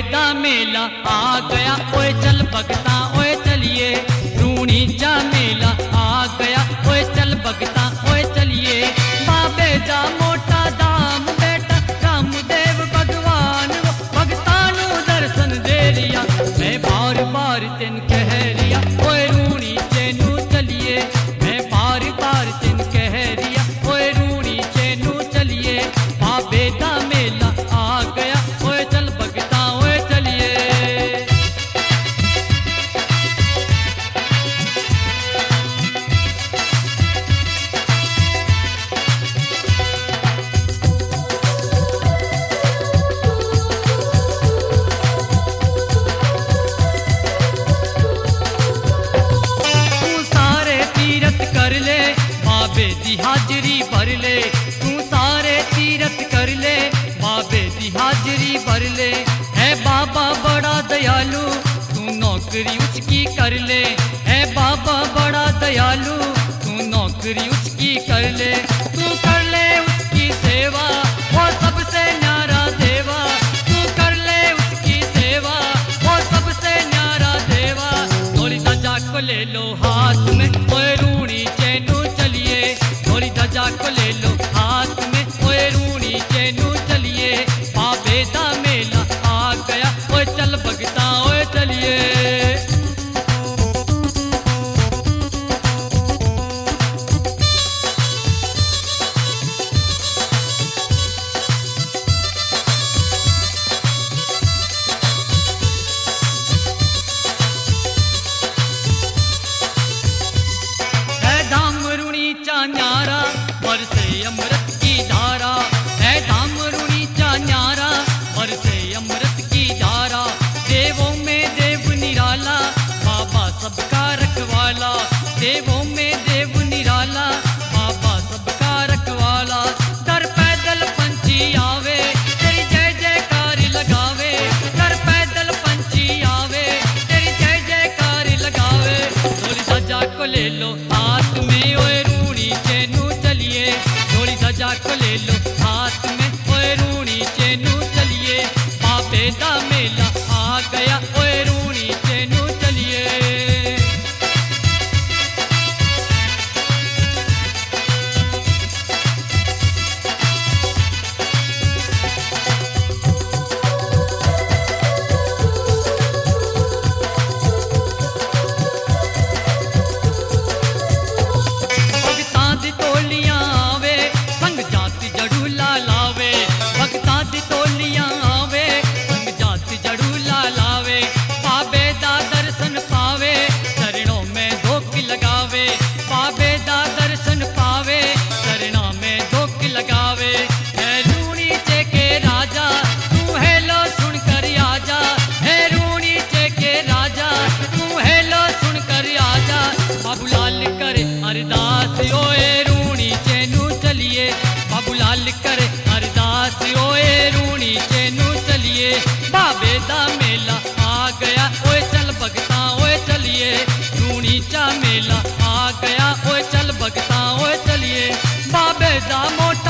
दा मेला आ गया, ओए चल भगता ओए चलिए। रूणी चा मेला आ गया, ओए चल भगता ओए चलिए। बाबे दा मोटा दाम बेटा रामदेव भगवान वो भगता नू दर्शन दे रिया। मैं बार बार तेन कह रिया, ओए रूणी चेनू चलिए। मैं बार बार तेन कह रिया, ओए रूणी चेनू चलिए। बाबे दा मेला आ गया, ओए चल भगता ओए चलिए। तू सारे तीरथ कर ले, बाबे दी हाजरी भर ले। तू सारे तीरथ कर ले, बाबे दी हाजरी भर ले। है बाबा बड़ा दयालु, तू नौकरी उसकी कर ले। है बाबा बड़ा दयालु, तू नौकरी उसकी कर ले। तू कर ले उसकी सेवा, वो सबसे न्यारा देवा। तू कर ले उसकी सेवा, वो सबसे न्यारा देवा। थोड़ी ध्वजा को ले लो हाथ में, ओए रूणी चेनू चलिए। थोड़ी ध्वजा को ले लो हाथ में, ओए रूणी चेनू चलिए। बाबे दा मेला आ गया, ओए चल भगता ओए चलिए। है धाम रूणी चा न्यारा, बरसे अमृत की धारा। है धाम रूणी चा न्यारा, बरसे अमृत की धारा। देवों में देव निराला, बाबा सबका रखवाला। देवों में देव निराला, बाबा सबका रखवाला। दर पैदल पंछी आवे, तेरी जय जयकार लगावे। दर पैदल पंछी आवे, तेरी जय जयकार लगावे। थोड़ी ध्वजा को ले लो हाथ में, ओए रूणी चेनू चलिए। थोड़ी ध्वजा को ले लो हाथ में, ओए रूणी चेनू चलिए। बाबे दा मेला आ गया, ओए रूणी चेनू चलिए। भगतां दी टोलियां आवे, संग जाति जड़ूला लावे। भगतां दी टोलियां आवे, संग जाति जड़ूला लावे। बाबे दा दर्शन पावे, चरणों में धोख लगावे। बाबे दा दर्शन पावे, चरणों में धोख लगावे। है रूणी चे के राजा, तू हेलो सुन कर आजा। है रूणी चे के राजा, तू हेलो सुन कर आजा। बाबूलाल करे अरदास, ओए रूणी चेनू चलिए। बाबूलाल करे अरदास, ओए रूणी चेनू चलिए। बाबे दा मेला आ गया, ओए चल भगता ओए चलिए। रूणी चा मेला आ गया, ओए चल भगता ओए चलिए। बाबे दा मोटा